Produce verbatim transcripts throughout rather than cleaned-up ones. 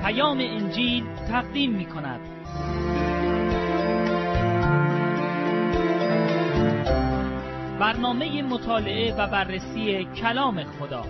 پیام انجیل تقدیم می کند. برنامه مطالعه و بررسی کلام خدا.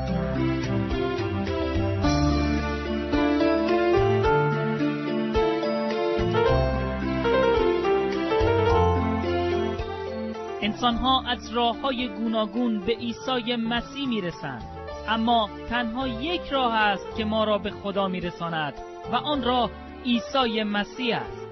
انسان‌ها از راه‌های گوناگون به عیسی مسیح می‌رسند، اما تنها یک راه است که ما را به خدا می‌رساند و آن راه عیسی مسیح است.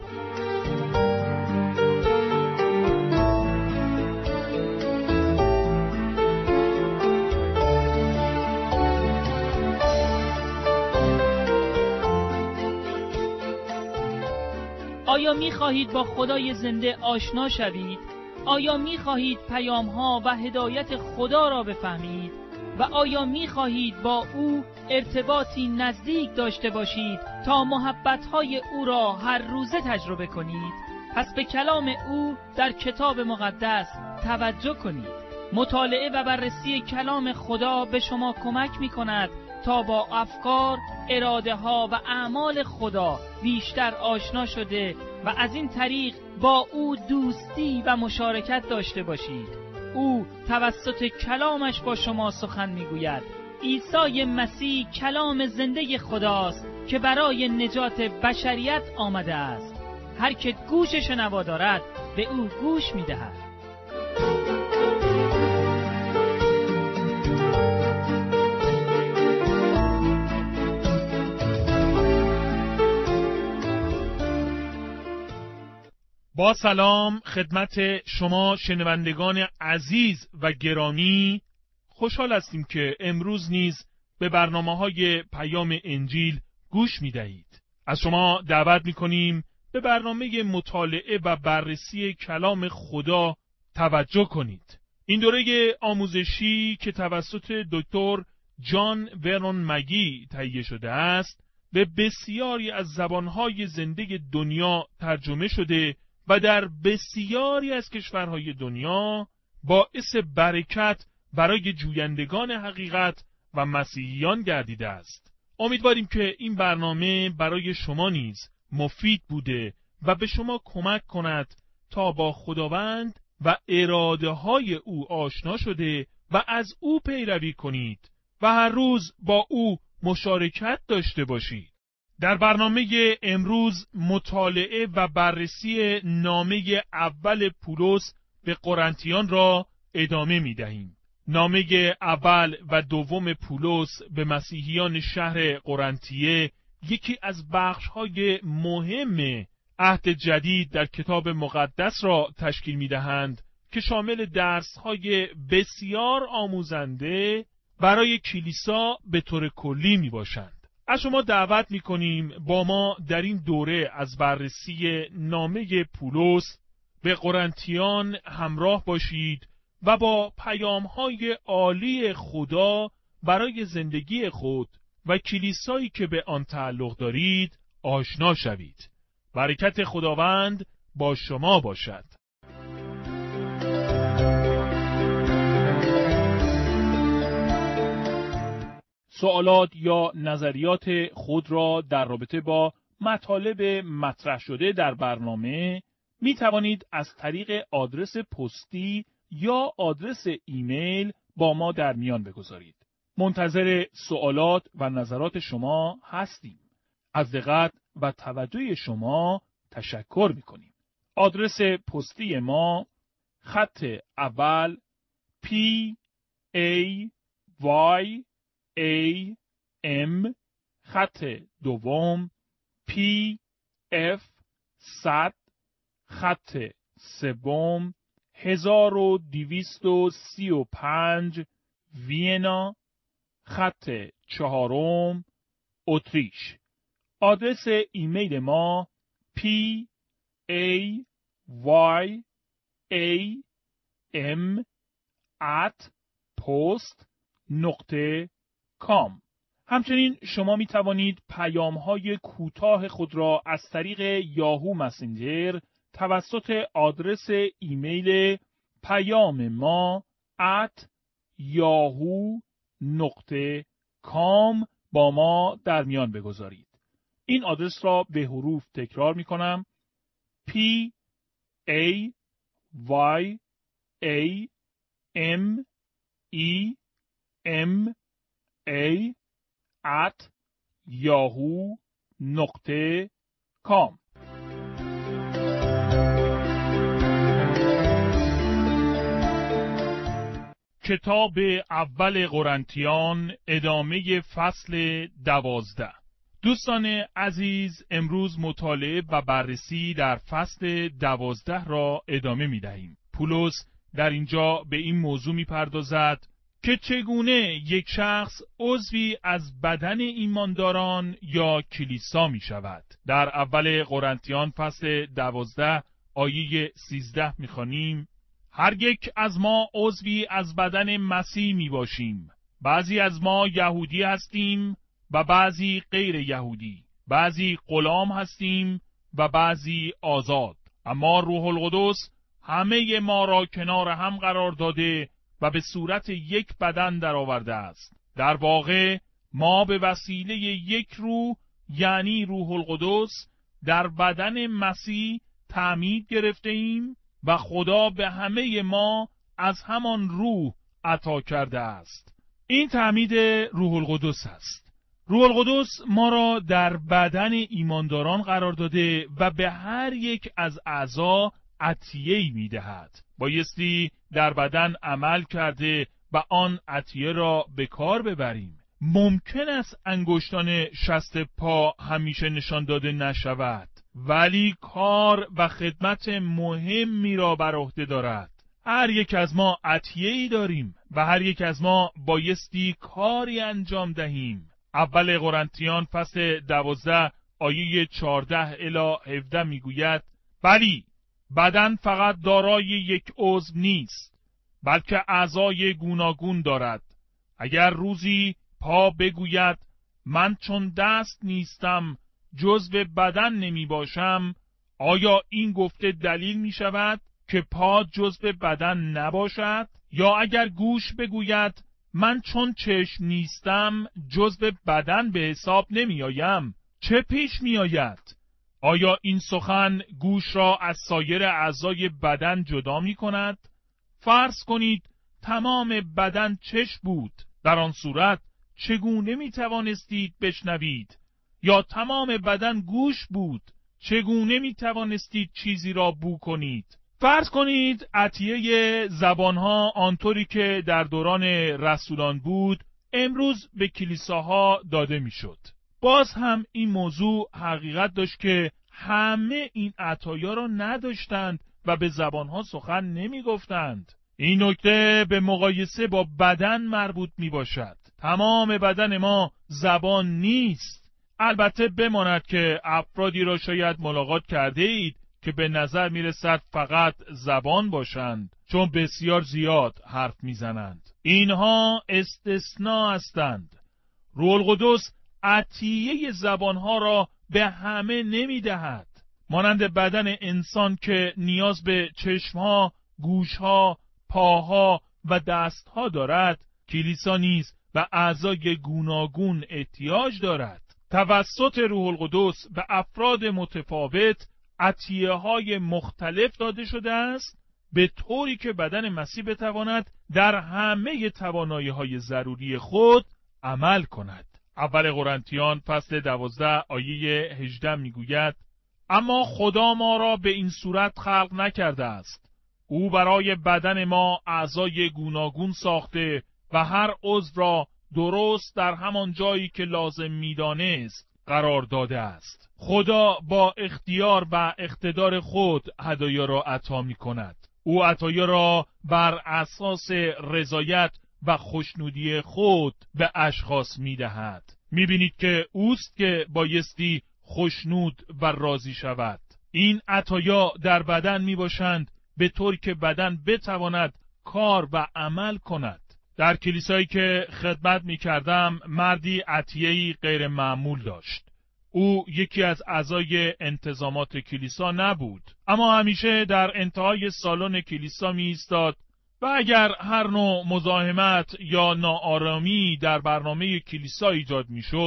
آیا می‌خواهید با خدای زنده آشنا شوید؟ آیا می‌خواهید پیام‌ها و هدایت خدا را بفهمید؟ و آیا می‌خواهید با او ارتباطی نزدیک داشته باشید تا محبت‌های او را هر روزه تجربه کنید؟ پس به کلام او در کتاب مقدس توجه کنید. مطالعه و بررسی کلام خدا به شما کمک می‌کند تا با افکار، اراده‌ها و اعمال خدا بیشتر آشنا شده و از این طریق با او دوستی و مشارکت داشته باشید. او توسط کلامش با شما سخن میگوید. عیسی مسیح کلام زنده خداست که برای نجات بشریت آمده است. هر که گوش شنوا دارد به او گوش میدهد. با سلام خدمت شما شنوندگان عزیز و گرامی، خوشحال هستیم که امروز نیز به برنامه‌های پیام انجیل گوش می‌دهید. از شما دعوت می‌کنیم به برنامه مطالعه و بررسی کلام خدا توجه کنید. این دوره آموزشی که توسط دکتر جان ورنون مگی تهیه شده است، به بسیاری از زبان‌های زنده دنیا ترجمه شده و در بسیاری از کشورهای دنیا باعث برکت برای جویندگان حقیقت و مسیحیان گردیده است. امیدواریم که این برنامه برای شما نیز مفید بوده و به شما کمک کند تا با خداوند و اراده های او آشنا شده و از او پیروی کنید و هر روز با او مشارکت داشته باشید. در برنامه امروز مطالعه و بررسی نامه اول پولس به قرنتیان را ادامه می دهیم. نامه اول و دوم پولس به مسیحیان شهر قرنتیه یکی از بخش‌های مهم عهد جدید در کتاب مقدس را تشکیل می دهند که شامل درس‌های بسیار آموزنده برای کلیسا به طور کلی می باشند. از شما دعوت می‌کنیم با ما در این دوره از بررسی نامه پولس به قرنتیان همراه باشید و با پیام‌های عالی خدا برای زندگی خود و کلیسایی که به آن تعلق دارید آشنا شوید. برکت خداوند با شما باشد. سوالات یا نظریات خود را در رابطه با مطالب مطرح شده در برنامه می توانید از طریق آدرس پستی یا آدرس ایمیل با ما در میان بگذارید. منتظر سوالات و نظرات شما هستیم. از دقت و توجه شما تشکر می کنیم. آدرس پستی ما خط اول P A Y A M، خط دوم P F صد، خط سوم هزار و دویست و سی و پنج وینا، خط چهارم اتریش. آدرس ایمیل ما P A Y A M at post نقطه کام. همچنین شما می توانید پیام‌های کوتاه خود را از طریق یاهو مسنجر توسط آدرس ایمیل پیام ما at یاهو نقطه کام با ما در میان بگذارید. این آدرس را به حروف تکرار می کنم. P A Y A M E M A at yahoo نقطه کام. کتاب اول قرنتیان، ادامه فصل دوازده. دوستان عزیز، امروز مطالعه و بررسی در فصل دوازده را ادامه می دهیم. پولس در اینجا به این موضوع می پردازد که چگونه یک شخص عضوی از بدن ایمانداران یا کلیسا می شود. در اول قرنتیان فصل دوازده آیه سیزده می خوانیم: هر یک از ما عضوی از بدن مسیح می باشیم. بعضی از ما یهودی هستیم و بعضی غیر یهودی، بعضی غلام هستیم و بعضی آزاد، اما روح القدس همه ما را کنار هم قرار داده و به صورت یک بدن درآورده است. در واقع ما به وسیله یک روح، یعنی روح القدس، در بدن مسیح تعمید گرفته ایم و خدا به همه ما از همان روح عطا کرده است. این تعمید روح القدس است. روح القدس ما را در بدن ایمانداران قرار داده و به هر یک از اعضا عطیه‌ای می‌دهد. بایستی در بدن عمل کرده و آن عطیه را به کار ببریم. ممکن است انگشتان شست پا همیشه نشان داده نشود، ولی کار و خدمت مهمی را بر عهده دارد. هر یک از ما عطیه‌ای داریم و هر یک از ما بایستی کاری انجام دهیم. اول قرنتیان فصل دوازده آیه چهارده الی هفده میگوید: بلی بدن فقط دارای یک عضو نیست، بلکه اعضای گوناگون دارد. اگر روزی پا بگوید من چون دست نیستم جزو بدن نمی باشم، آیا این گفته دلیل می شود که پا جزو بدن نباشد؟ یا اگر گوش بگوید من چون چشم نیستم جزو بدن به حساب نمی آیم، چه پیش می آید؟ آیا این سخن گوش را از سایر اعضای بدن جدا می کند؟ فرض کنید تمام بدن چشم بود، در آن صورت چگونه می توانستید بشنوید؟ یا تمام بدن گوش بود، چگونه می توانستید چیزی را بو کنید؟ فرض کنید عطیه زبانها آنطوری که در دوران رسولان بود امروز به کلیساها داده می شد. باز هم این موضوع حقیقت داشت که همه این عطایا را نداشتند و به زبانها سخن نمی گفتند. این نکته به مقایسه با بدن مربوط می باشد. تمام بدن ما زبان نیست. البته بماند که افرادی را شاید ملاقات کرده اید که به نظر می رسد فقط زبان باشند، چون بسیار زیاد حرف می زنند. اینها استثناء هستند. روح القدس عطیه زبانها را به همه نمی دهد. مانند بدن انسان که نیاز به چشمها، گوشها، پاها و دستها دارد، کلیسا نیز به اعضای گوناگون احتیاج دارد. توسط روح القدس به افراد متفاوت عطیه های مختلف داده شده است، به طوری که بدن مسیح بتواند در همه توانایی های ضروری خود عمل کند. اول قرنتیان فصل دوازده آیه هجده میگوید: اما خدا ما را به این صورت خلق نکرده است. او برای بدن ما اعضای گوناگون ساخته و هر عضو را درست در همان جایی که لازم میدانست قرار داده است. خدا با اختیار و اقتدار خود هدایا را عطا می کند. او عطایا را بر اساس رضایت و خوشنودی خود به اشخاص می دهد. می بینید که اوست که بایستی خوشنود و راضی شود. این عطایا در بدن می باشند به طوری که بدن بتواند کار و عمل کند. در کلیسایی که خدمت می کردم مردی عطیه‌ای غیر معمول داشت. او یکی از اعضای انتظامات کلیسا نبود، اما همیشه در انتهای سالن کلیسا می ایستاد و اگر هر نوع مزاحمت یا ناآرامی در برنامه کلیسا ایجاد می شد،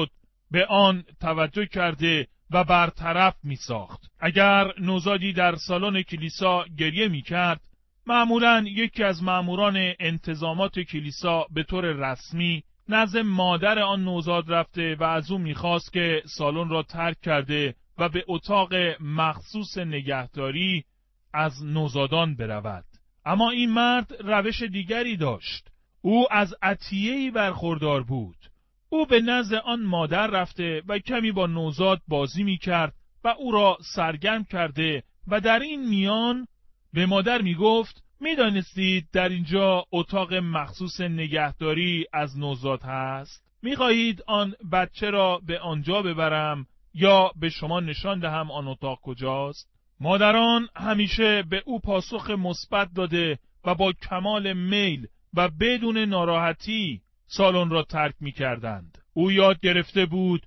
به آن توجه کرده و برطرف می ساخت. اگر نوزادی در سالن کلیسا گریه می کرد، معمولاً یکی از ماموران انتظامات کلیسا به طور رسمی نزد مادر آن نوزاد رفته و از او می‌خواست که سالن را ترک کرده و به اتاق مخصوص نگهداری از نوزادان برود. اما این مرد روش دیگری داشت. او از عطیه‌ای برخوردار بود. او به نزد آن مادر رفته و کمی با نوزاد بازی می‌کرد و او را سرگرم کرده و در این میان به مادر میگفت: میدانستید در اینجا اتاق مخصوص نگهداری از نوزاد هست؟ میخواهید آن بچه را به آنجا ببرم یا به شما نشان دهم آن اتاق کجاست؟ مادران همیشه به او پاسخ مثبت داده و با کمال میل و بدون ناراحتی سالن را ترک میکردند. او یاد گرفته بود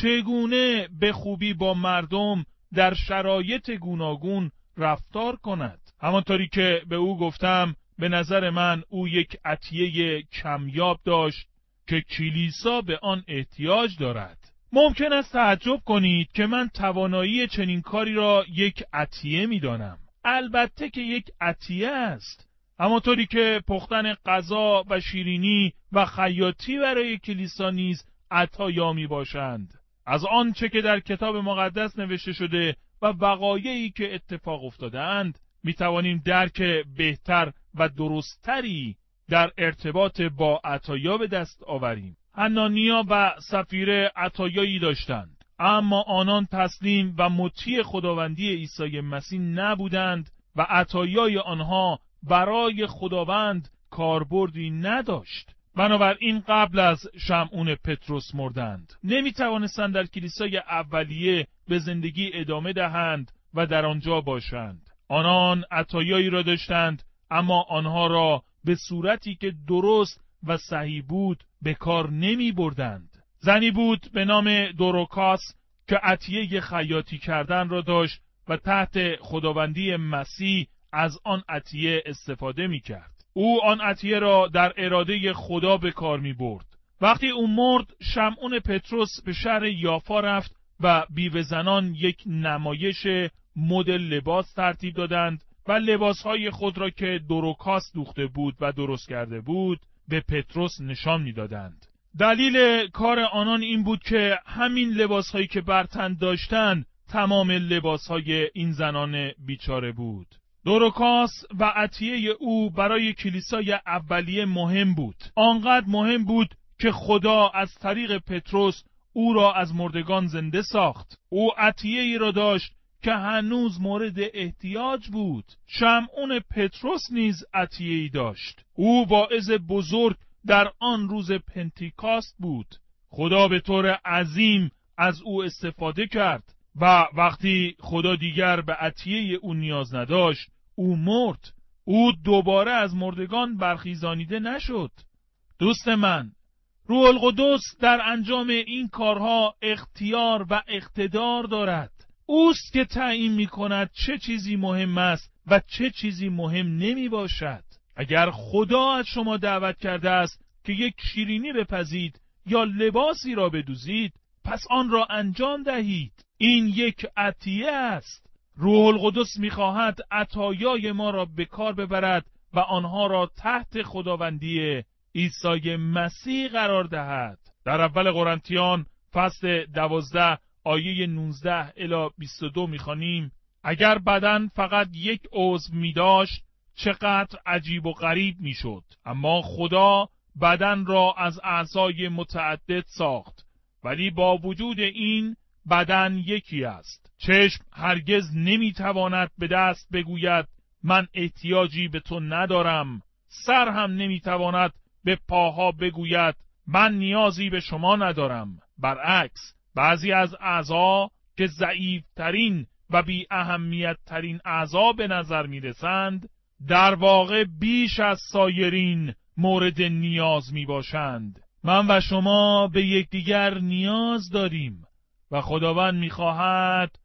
چگونه به خوبی با مردم در شرایط گوناگون رفتار کند. همانطوری که به او گفتم، به نظر من او یک عطیه کمیاب داشت که کلیسا به آن احتیاج دارد. ممکن است تعجب کنید که من توانایی چنین کاری را یک عطیه می دانم. البته که یک عطیه است. همانطوری که پختن غذا و شیرینی و خیاطی برای کلیسا نیز عطایا می باشند. از آنچه که در کتاب مقدس نوشته شده و وقایعی که اتفاق افتادند می توانیم درک بهتر و درستری در ارتباط با عطایا به دست آوریم. حنانیا و سفیره عطایایی داشتند، اما آنان تسلیم و مطیع خداوندی عیسی مسیح نبودند و عطایای آنها برای خداوند کاربردی نداشت. بنابراین قبل از شمعون پتروس مردند. نمی توانستند در کلیسای اولیه به زندگی ادامه دهند و در آنجا باشند. آنان عطایایی را داشتند، اما آنها را به صورتی که درست و صحیح بود به کار نمی بردند. زنی بود به نام دوروکاس که عطیه خیاطی کردن را داشت و تحت خداوندی مسیح از آن عطیه استفاده می کرد. او آن عطیه را در اراده خدا به کار می برد. وقتی او مرد، شمعون پتروس به شهر یافا رفت و بیوه زنان یک نمایش مدل لباس ترتیب دادند و لباسهای خود را که دوروکاس دوخته بود و درست کرده بود به پتروس نشان می دادند. دلیل کار آنان این بود که همین لباسهایی که بر تن داشتند تمام لباسهای این زنان بیچاره بود. دوروکاس و عطیه او برای کلیسای اولیه مهم بود. آنقدر مهم بود که خدا از طریق پتروس او را از مردگان زنده ساخت. او عطیه ای را داشت که هنوز مورد احتیاج بود. شمعون پتروس نیز عطیه ای داشت. او واعظ بزرگ در آن روز پنتیکاست بود. خدا به طور عظیم از او استفاده کرد و وقتی خدا دیگر به عطیه او نیاز نداشت، او مرد. او دوباره از مردگان برخیزانیده نشد. دوست من، روح القدس در انجام این کارها اختیار و اقتدار دارد. اوست که تعیین می کند چه چیزی مهم است و چه چیزی مهم نمی باشد. اگر خدا از شما دعوت کرده است که یک شیرینی بپزید یا لباسی را بدوزید، پس آن را انجام دهید. این یک عطیه است. روح القدس می خواهد عطایای ما را به کار ببرد و آنها را تحت خداوندی عیسی مسیح قرار دهد. در اول قرنتیان فصل دوازده آیه نوزده الی بیست و دو می‌خوانیم: اگر بدن فقط یک عضو می‌داشت چقدر عجیب و غریب می‌شد، اما خدا بدن را از اعضای متعدد ساخت، ولی با وجود این بدن یکی است. چشم هرگز نمی‌تواند به دست بگوید من احتیاجی به تو ندارم. سر هم نمی‌تواند به پاها بگوید من نیازی به شما ندارم. برعکس، بعضی از اعضا که ضعیف‌ترین و بی اهمیت ترین اعضا به نظر می رسند، در واقع بیش از سایرین مورد نیاز می باشند. من و شما به یکدیگر نیاز داریم و خداوند می خواهد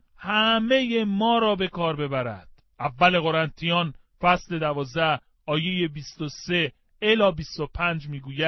همه ما را به کار ببرد. اول قرنتیان فصل دوازده آیه بیست و سه الی بیست و پنج می گوید: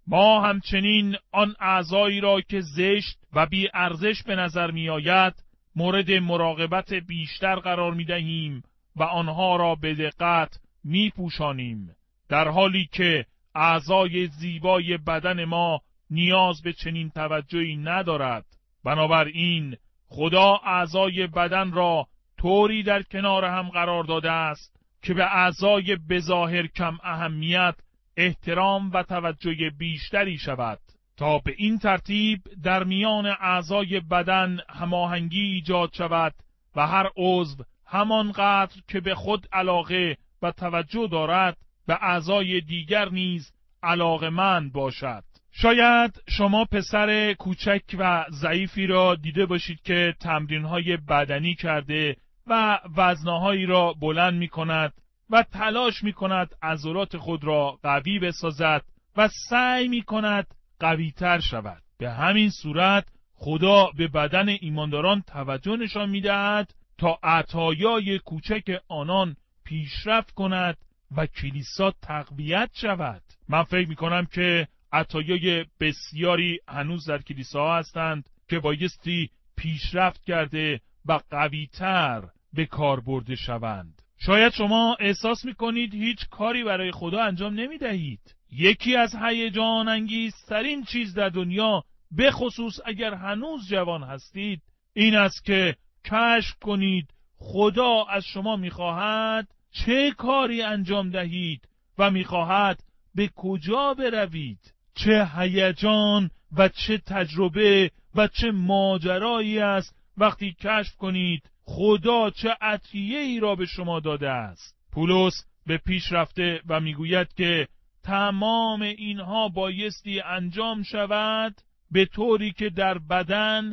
ما همچنین آن اعضایی را که زشت و بی ارزش به نظر می آید مورد مراقبت بیشتر قرار می دهیم و آنها را به دقت می پوشانیم، در حالی که اعضای زیبای بدن ما نیاز به چنین توجهی ندارد. بنابراین خدا اعضای بدن را طوری در کنار هم قرار داده است که به اعضای بظاهر کم اهمیت احترام و توجه بیشتری شود، تا به این ترتیب در میان اعضای بدن هماهنگی ایجاد شود و هر عضو همانقدر که به خود علاقه و توجه دارد به اعضای دیگر نیز علاقه‌مند باشد. شاید شما پسر کوچک و ضعیفی را دیده باشید که تمرین‌های بدنی کرده و وزنهایی را بلند می‌کند و تلاش می‌کند عضلات خود را قوی بسازد و سعی می‌کند قوی‌تر شود. به همین صورت خدا به بدن ایمانداران توجه نشان می‌دهد تا عطایای کوچک آنان پیشرفت کند و کلیسا تقویت شود. من فکر می‌کنم که عطایای بسیاری هنوز در کلیساها هستند که بایستی پیشرفت کرده و قوی‌تر به کار برده شوند. شاید شما احساس می‌کنید هیچ کاری برای خدا انجام نمی‌دهید. یکی از هیجان انگیزترین چیز در دنیا، به خصوص اگر هنوز جوان هستید، این است که کشف کنید خدا از شما می‌خواهد چه کاری انجام دهید و می‌خواهد به کجا بروید. چه هیجان و چه تجربه و چه ماجرایی است وقتی کشف کنید خدا چه عطیه‌ای را به شما داده است. پولس به پیش رفته و میگوید که تمام اینها بایستی انجام شود به طوری که در بدن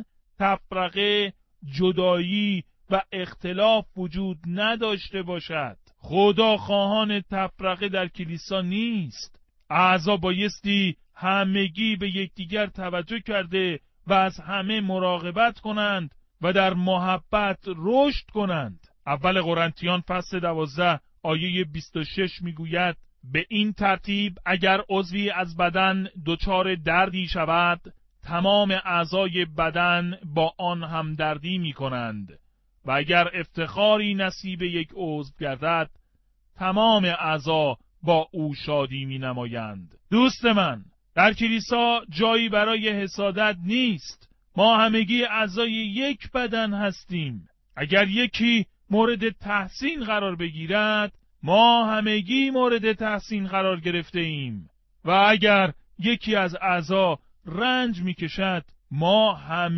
تفرقه، جدایی و اختلاف وجود نداشته باشد. خدا خواهان تفرقه در کلیسا نیست. اعضا بایستی همگی به یکدیگر توجه کرده و از همه مراقبت کنند و در محبت رشد کنند. اول قرنتیان فصل دوازده آیه بیست و شش میگوید به این ترتیب اگر عضوی از بدن دچار دردی شود، تمام اعضای بدن با آن همدردی میکنند و اگر افتخاری نصیب یک عضو گردد، تمام اعضا با او شادی می نمایند. دوست من، در کلیسا جایی برای حسادت نیست. ما همگی اعضای یک بدن هستیم. اگر یکی مورد تحسین قرار بگیرد، ما همگی مورد تحسین قرار گرفته ایم و اگر یکی از اعضا رنج می کشد، ما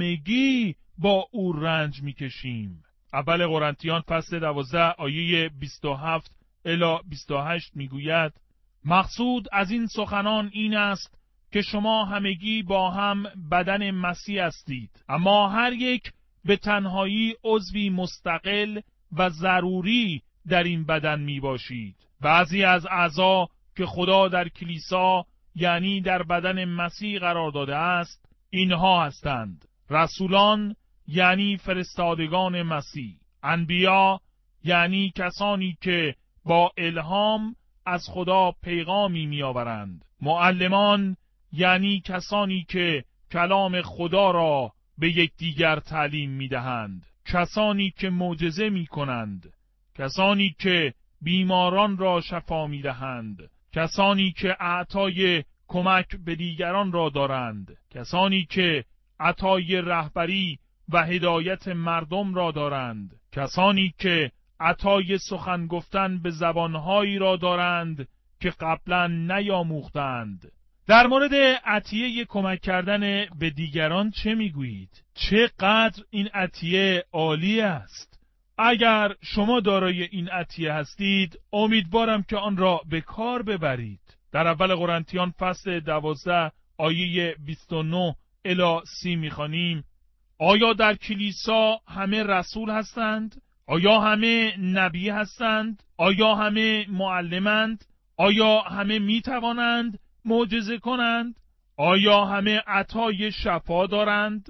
همگی با او رنج می کشیم. اول قرنتیان فصل دوازده آیه بیست و هفت الی بیست و هشت میگوید مقصود از این سخنان این است که شما همگی با هم بدن مسیح هستید، اما هر یک به تنهایی عضوی مستقل و ضروری در این بدن می باشید. بعضی از اعضا که خدا در کلیسا یعنی در بدن مسیح قرار داده است اینها هستند: رسولان یعنی فرستادگان مسیح، انبیا یعنی کسانی که با الهام از خدا پیغامی می آورند، معلمان یعنی کسانی که کلام خدا را به یکدیگر تعلیم می دهند، کسانی که معجزه می کنند، کسانی که بیماران را شفا می دهند، کسانی که عطای کمک به دیگران را دارند، کسانی که عطای رهبری و هدایت مردم را دارند، کسانی که عطای سخن گفتن به زبانهایی را دارند که قبلا نیاموختند. در مورد عطیه کمک کردن به دیگران چه میگویید؟ چقدر این عطیه عالی است! اگر شما دارای این عطیه هستید، امیدوارم که آن را به کار ببرید. در اول قرنتیان فصل دوازده آیه بیست و نه الی سی میخوانیم: آیا در کلیسا همه رسول هستند؟ آیا همه نبی هستند؟ آیا همه معلمند؟ آیا همه میتوانند معجزه کنند؟ آیا همه عطای شفا دارند؟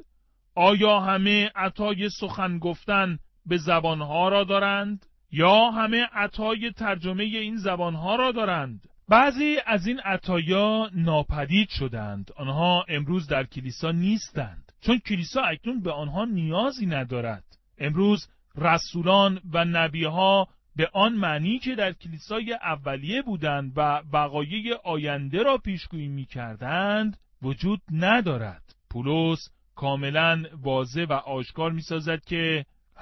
آیا همه عطای سخن گفتن به زبانها را دارند؟ یا همه عطای ترجمه این زبانها را دارند؟ بعضی از این عطایا ناپدید شدند. آنها امروز در کلیسا نیستند، چون کلیسا اکنون به آنها نیازی ندارد. امروز رسولان و نبیها به آن معنی که در کلیسای اولیه بودند و وقایع آینده را پیشگویی می‌کردند وجود ندارد. پولس کاملا واضح و آشکار می‌سازد که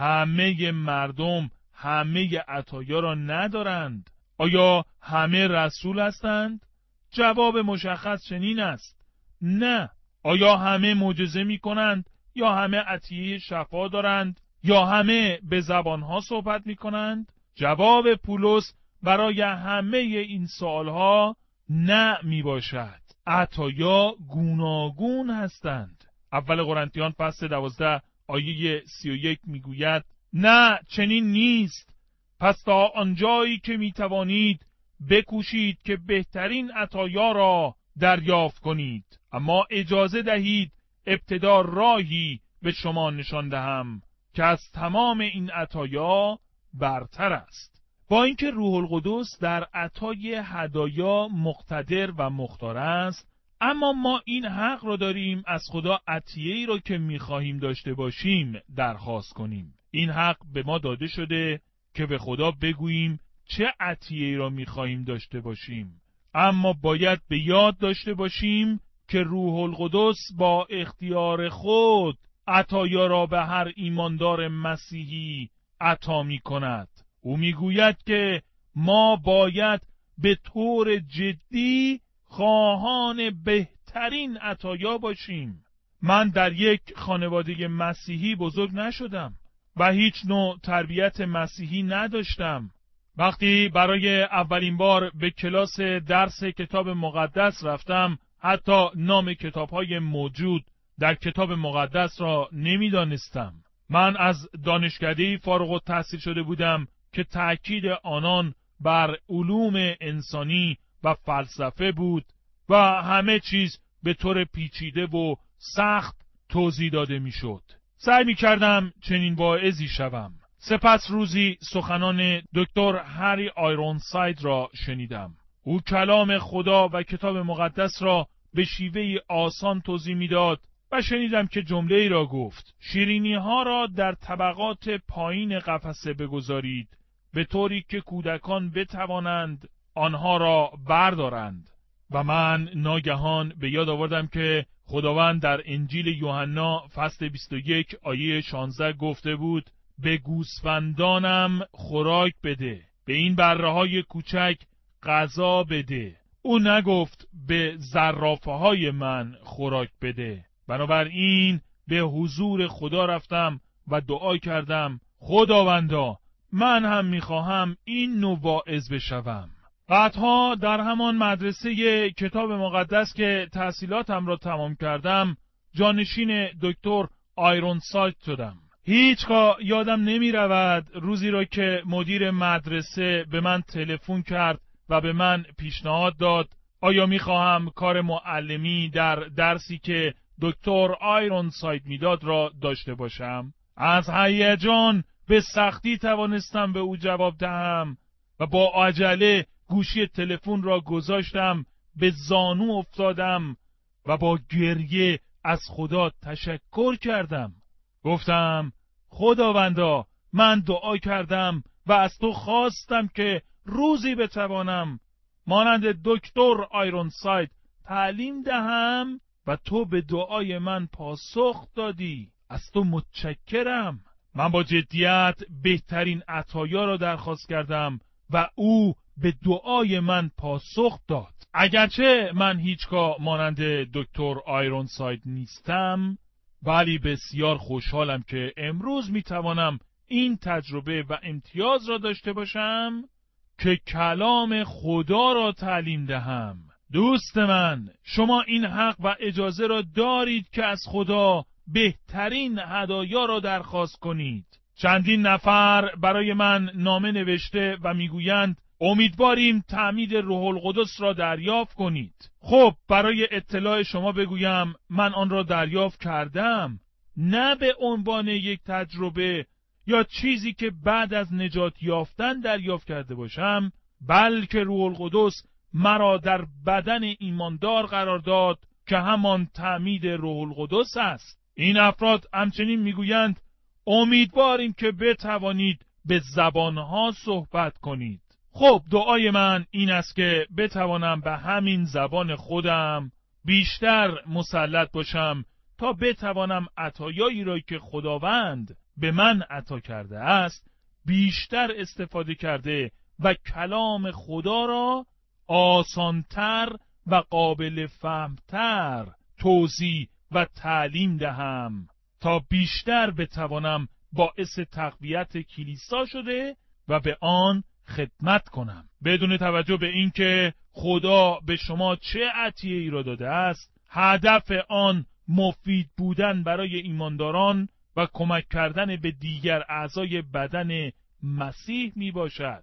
همه مردم همه عطایا را ندارند. آیا همه رسول هستند؟ جواب مشخص چنین است: نه. آیا همه معجزه می‌کنند؟ یا همه عطیه شفا دارند؟ یا همه به زبانها صحبت می‌کنند؟ جواب پولس برای همه این سوالها نه میباشد. عطایا گوناگون هستند. اول قرنتیان فصل دوازده آیه سی و یک میگوید: نه چنین نیست، پس تا آنجایی که میتوانید بکوشید که بهترین عطایا را دریافت کنید. اما اجازه دهید ابتدا راهی به شما نشان دهم که از تمام این عطایا برتر است. با اینکه روح القدس در عطای هدایا مقتدر و مختار است، اما ما این حق را داریم از خدا عطیه‌ای را که می‌خواهیم داشته باشیم درخواست کنیم. این حق به ما داده شده که به خدا بگوییم چه عطیه‌ای را می‌خواهیم داشته باشیم. اما باید به یاد داشته باشیم که روح القدس با اختیار خود عطایا را به هر ایماندار مسیحی عطا می‌کند. او می‌گوید که ما باید به طور جدی خواهان بهترین عطایا باشیم. من در یک خانواده مسیحی بزرگ نشدم و هیچ نوع تربیت مسیحی نداشتم. وقتی برای اولین بار به کلاس درس کتاب مقدس رفتم، حتی نام کتاب‌های موجود در کتاب مقدس را نمی‌دانستم. من از دانشکده‌ای فارغ التحصیل شده بودم که تأکید آنان بر علوم انسانی و فلسفه بود و همه چیز به طور پیچیده و سخت توضیح داده میشد. سعی می‌کردم چنین واعظی شوم. سپس روزی سخنان دکتر هری آیرونساید را شنیدم. او کلام خدا و کتاب مقدس را به شیوهی آسان توضیح میداد و شنیدم که جمله‌ای را گفت: شیرینی‌ها را در طبقات پایین قفسه بگذارید، به طوری که کودکان بتوانند آنها را بردارند. و من ناگهان به یاد آوردم که خداوند در انجیل یوحنا فصل بیست و یک آیه شانزده گفته بود: به گوسفندانم خوراک بده، به این بره‌های کوچک غذا بده. او نگفت به زرافه‌های من خوراک بده. بنابراین به حضور خدا رفتم و دعا کردم: خداوندا، من هم میخواهم این نوع واعظ بشوم. بعدها در همان مدرسه کتاب مقدس که تحصیلاتم را تمام کردم، جانشین دکتر آیرونساید شدم. هیچگاه یادم نمی رود روزی را که مدیر مدرسه به من تلفن کرد و به من پیشنهاد داد آیا میخواهم کار معلمی در درسی که دکتر آیرونساید میداد را داشته باشم. از هیجان به سختی توانستم به او جواب دهم و با عجله گوشی تلفن را گذاشتم، به زانو افتادم و با گریه از خدا تشکر کردم. گفتم: خداوندا، من دعا کردم و از تو خواستم که روزی بتوانم مانند دکتر آیرونساید تعلیم دهم و تو به دعای من پاسخ دادی. از تو متشکرم. من با جدیت بهترین عطایا را درخواست کردم و او به دعای من پاسخ داد. اگرچه من هیچگاه مانند دکتر آیرونساید نیستم، ولی بسیار خوشحالم که امروز میتوانم این تجربه و امتیاز را داشته باشم که کلام خدا را تعلیم دهم. دوست من، شما این حق و اجازه را دارید که از خدا بهترین هدایا را درخواست کنید. چندین نفر برای من نامه نوشته و میگویند امیدواریم تعمید روح القدس را دریافت کنید. خب برای اطلاع شما بگویم من آن را دریافت کردم، نه به عنوان یک تجربه یا چیزی که بعد از نجات یافتن دریافت کرده باشم، بلکه روح القدس مرا در بدن ایماندار قرار داد که همان تعمید روح القدس است. این افراد همچنین میگویند امیدواریم که بتوانید به زبانها صحبت کنید. خب دعای من این است که بتوانم به همین زبان خودم بیشتر مسلط باشم تا بتوانم عطایایی را که خداوند به من عطا کرده است بیشتر استفاده کرده و کلام خدا را آسانتر و قابل فهمتر توضیح و تعلیم دهم تا بیشتر بتوانم باعث تقویت کلیسا شده و به آن خدمت کنم، بدون توجه به اینکه خدا به شما چه عطیه ای را داده است. هدف آن مفید بودن برای ایمانداران و کمک کردن به دیگر اعضای بدن مسیح می باشد.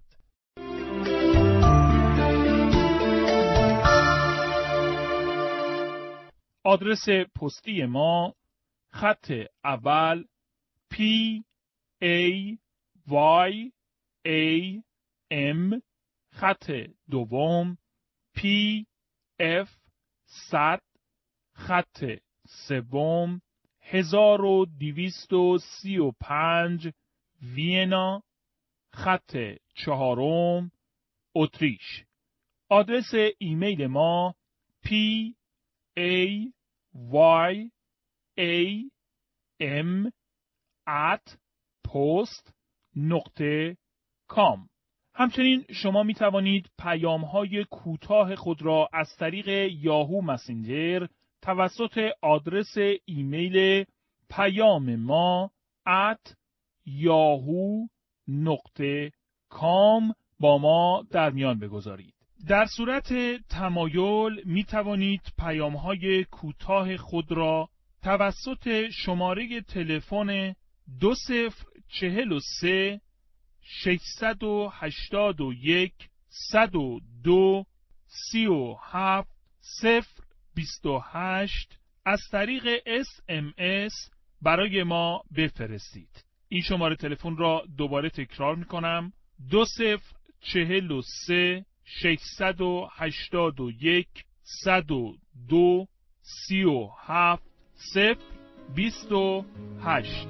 آدرس پستی ما خط اول P A Y A M، خط دوم P F صد، خط سوم هزار و دویست و سی و پنج وینا، خط چهارم اتریش. آدرس ایمیل ما P A Y A M at post نقطه کام. همچنین شما می توانید پیام های کوتاه خود را از طریق یاهو مسنجر توسط آدرس ایمیل پیام ما at یاهو نقطه کام با ما در میان بگذارید. در صورت تمایل می توانید پیام های کوتاه خود را توسط شماره تلفن دو صفر چهل و سه ششصد و هشتاد و یک صد و دو سی و هفت صفر بیست و هشت از طریق اس ام اس برای ما بفرستید. این شماره تلفن را دوباره تکرار می کنم: دو صفر چهل و سه ششصد و هشتاد و یک صد و دو سی و هفت صفر بیست و هشت.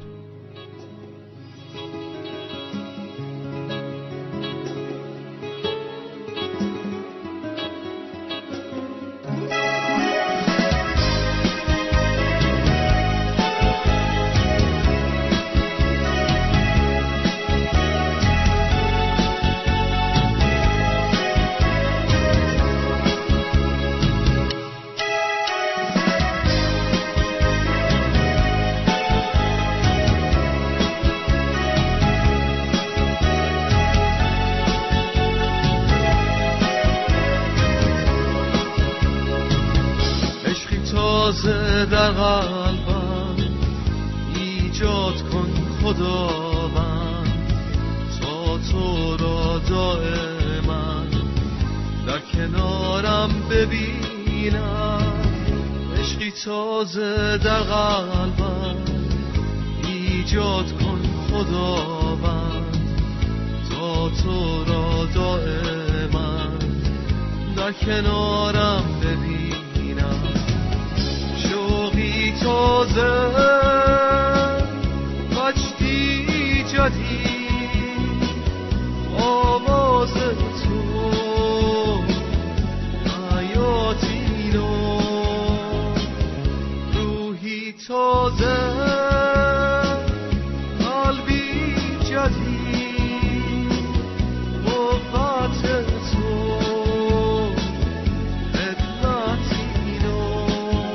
در قلبم ایجاد کن خداوند، تا تو را دائما در کنارم ببینم. عشقی تازه در قلبم ایجاد کن خداوند، تا تو را دائما در کنارم ببینم. تازه مجدی جدید آواز تو حیاتی نو، روحی تازه قلبی جدید قوت تو خدمتی نو.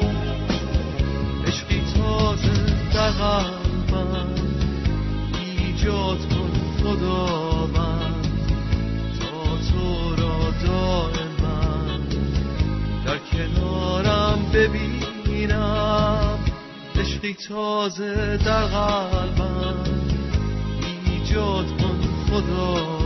در قلبم ایجاد کن خداوند، تا تو را دائما در کنارم ببینم. عشقی تازه در قلبم ایجاد کن خداوند.